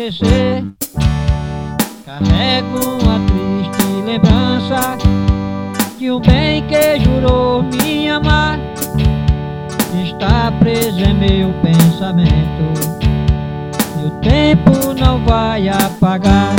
oferecer. Carrego uma triste lembrança de um bem que jurou me amar. Está preso em meu pensamento e o tempo não vai apagar.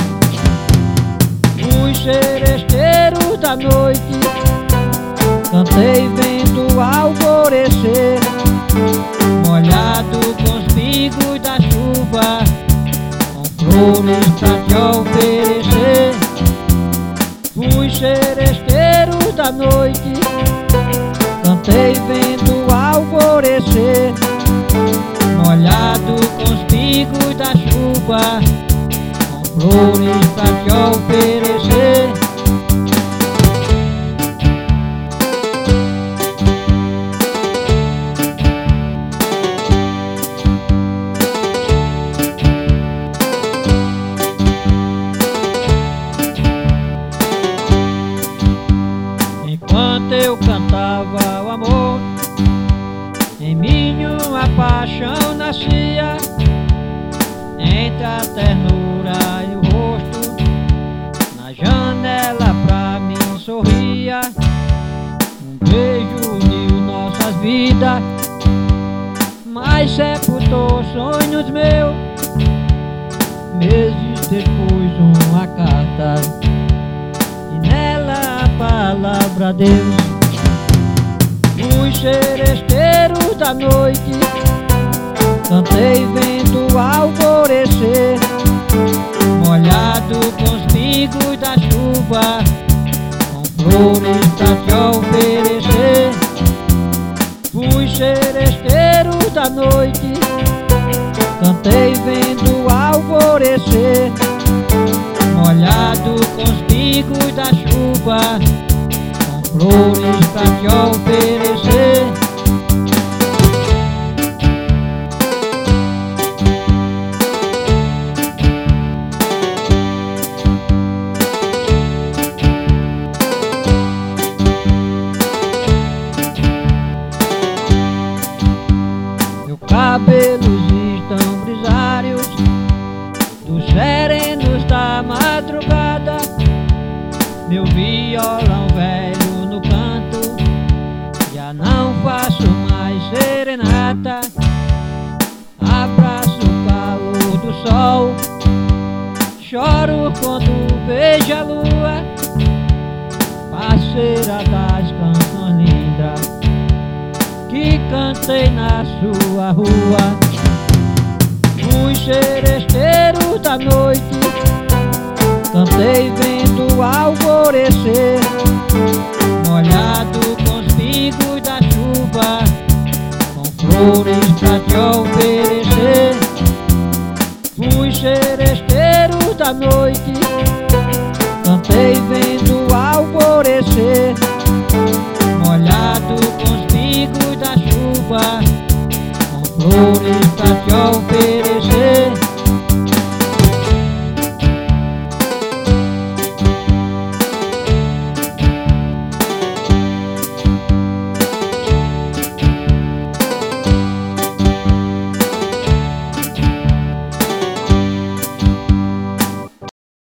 Os seresteiros da noite cantei vendo alvorecer, molhado com os pingos da chuva, com flores pra te oferecer. Os seresteiros da noite cantei vendo alvorecer, molhado com os pingos da chuva, com flores pra te oferecer. Enquanto eu cantava o amor, em mim uma paixão nascia. Entre a ternura e o rosto, na janela pra mim sorria. Um beijo uniu nossas vidas, mas sepultou sonhos meus. Meses depois uma carta, e nela a palavra Deus. Os seresteiros da noite cantei vendo alvorecer, molhado com os pingos da chuva, com flores pra te oferecer. Os seresteiros da noite cantei vendo alvorecer, molhado com os pingos da chuva, com flores pra te oferecer. Cabelos estão grisalhos dos serenos da madrugada. Meu violão velho no canto, já não faço mais serenata. Abraço o calor do sol, choro quando vejo a lua, parceira das canções lindas que cantei na sua rua. Os seresteiros da noite cantei vendo alvorecer, molhado com os pingos da chuva, com flores pra te oferecer. Os seresteiros da noite cantei vendo alvorecer, molhado com os pingos da chuva, com flores pra te oferecer.